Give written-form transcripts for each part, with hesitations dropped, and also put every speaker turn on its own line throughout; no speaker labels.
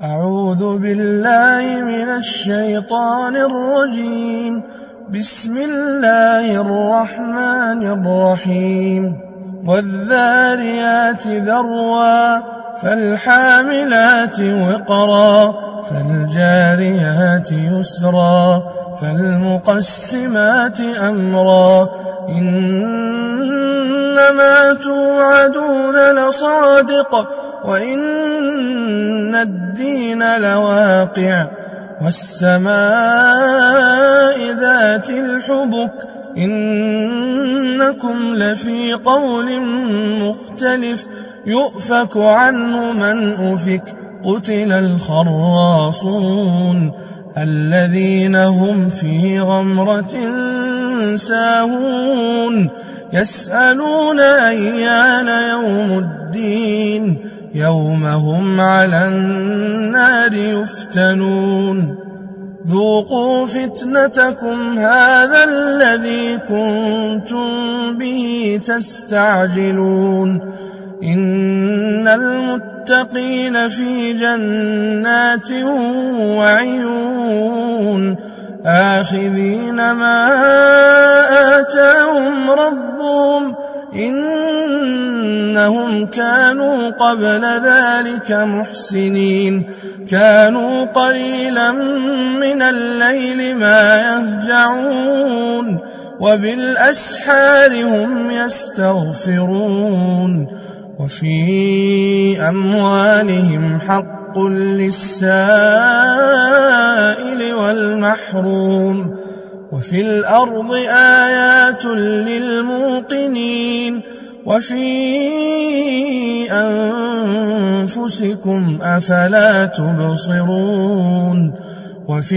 أعوذ بالله من الشيطان الرجيم. بسم الله الرحمن الرحيم. والذاريات ذروا فالحاملات وقرا فالجاريات يسرا فالمقسمات أمرا إنما توعدون لصادق وإن الدين لواقع والسماء ذات الحبك إنكم لفي قول مختلف يؤفك عنه من أفك قتل الخراصون الذين هم في غمرة ساهون يسألون أيان يوم الدين يوم هم على النار يفتنون ذوقوا فتنتكم هذا الذي كنتم به تستعجلون إن المتقين في جنات وعيون آخذين ما آتاهم ربهم إنهم كانوا قبل ذلك محسنين كانوا قليلا من الليل ما يهجعون وبالأسحار هم يستغفرون وفي أموالهم حق للسائل والمحروم وفي الأرض آيات للموقنين وفي أنفسكم أفلا تبصرون وفي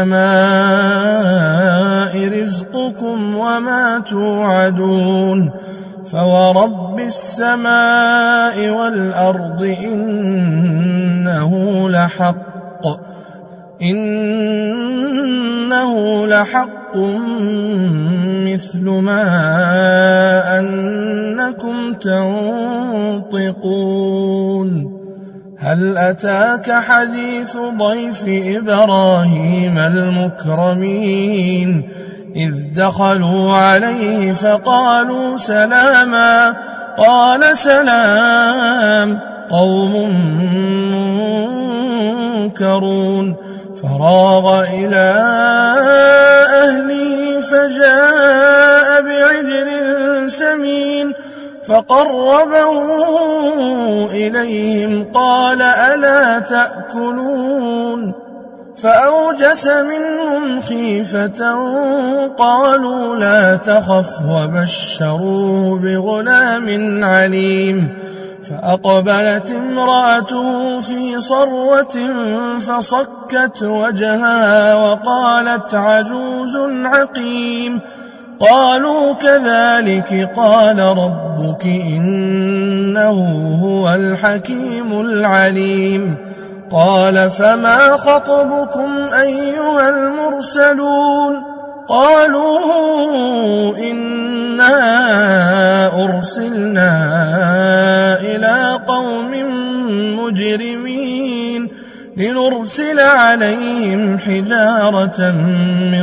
السماء رزقكم وما توعدون فورب السماء والأرض إنه لحق مثل ما أنكم تنطقون هل أتاك حديث ضيف إبراهيم المكرمين إذ دخلوا عليه فقالوا سلاما قال سلام قوم منكرون فراغ إلى أهله فجاء بعجل سمين فقربه إليهم قال ألا تأكلون فأوجس منهم خيفة قالوا لا تخف وبشروه بغلام عليم فأقبلت امرأته في صرة فصكت وجهها وقالت عجوز عقيم قالوا كذلك قال ربك إنه هو الحكيم العليم قال فما خطبكم أيها المرسلون قالوا إنا أرسلنا إلى قوم مجرمين لنرسل عليهم حجارة من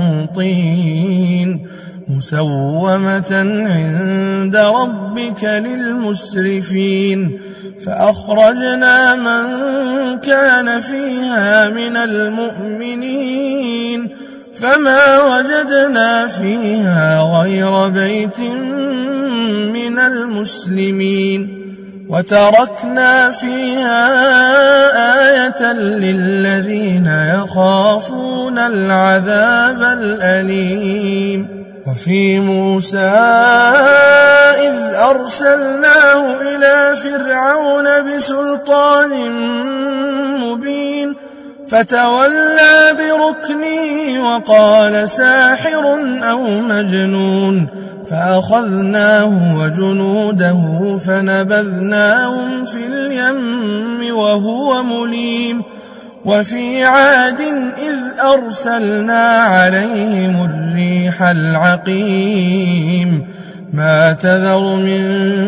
طين مسومة عند ربك للمسرفين فأخرجنا من كان فيها من المؤمنين فما وجدنا فيها غير بيت من المسلمين وتركنا فيها آية للذين يخافون العذاب الأليم وفي موسى إذ أرسلناه إلى فرعون بسلطان مبين فتولى بركنه وقال ساحر أو مجنون فأخذناه وجنوده فنبذناهم في اليم وهو مليم وفي عاد إذ أرسلنا عليهم الريح العقيم ما تذر من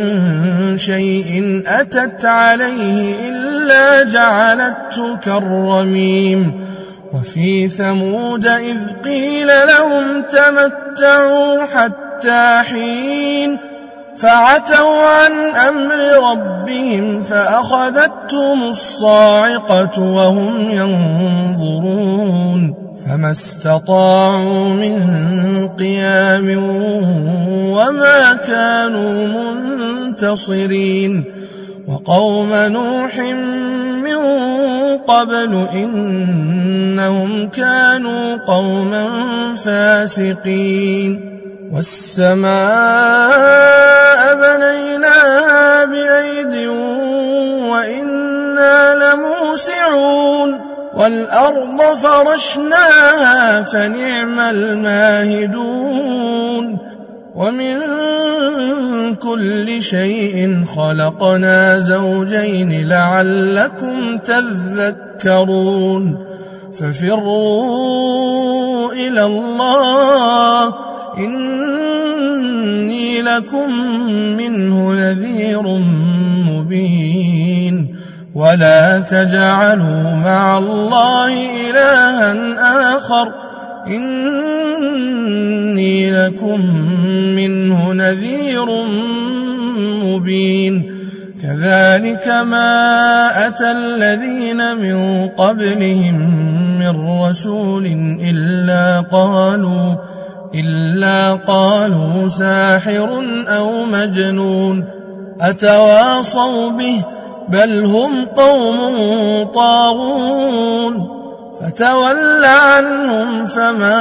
شيء أتت عليه إلا جعلته كالرميم وفي ثمود إذ قيل لهم تمتعوا حتى حين فعتوا عن أمر ربهم فأخذتهم الصاعقة وهم ينظرون فما استطاعوا من قيام وما كانوا منتصرين وقوم نوح من قبل إنهم كانوا قوما فاسقين والسماء بنيناها بأيد وإنا لموسعون والأرض فرشناها فنعم الماهدون ومن كل شيء خلقنا زوجين لعلكم تذكرون ففروا إلى الله إني لكم منه نذير مبين ولا تجعلوا مع الله إلها آخر إني لكم منه نذير مبين كذلك ما أتى الذين من قبلهم من رسول إلا قالوا ساحر أو مجنون أتواصوا به بل هم قوم طاغون فتول عنهم فما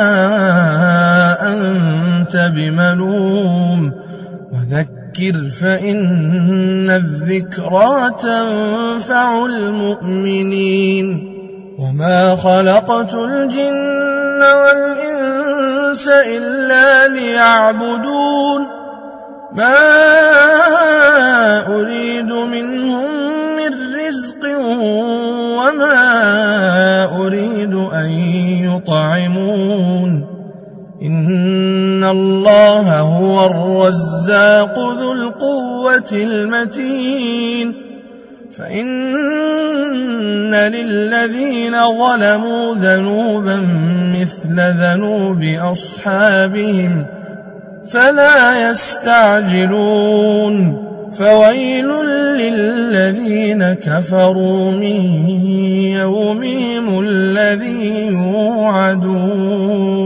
أنت بملوم وذكر فإن الذكرى تنفع المؤمنين وما خلقت الجن والإنس إلا ليعبدون ما أريد منهم من رزق وما أريد أن يطعمون إن الله هو الرزاق ذو القوة المتين فإن للذين ظلموا ذنوبا مثل ذنوب أصحابهم فلا يستعجلون فويل للذين كفروا من يومهم الذي يوعدون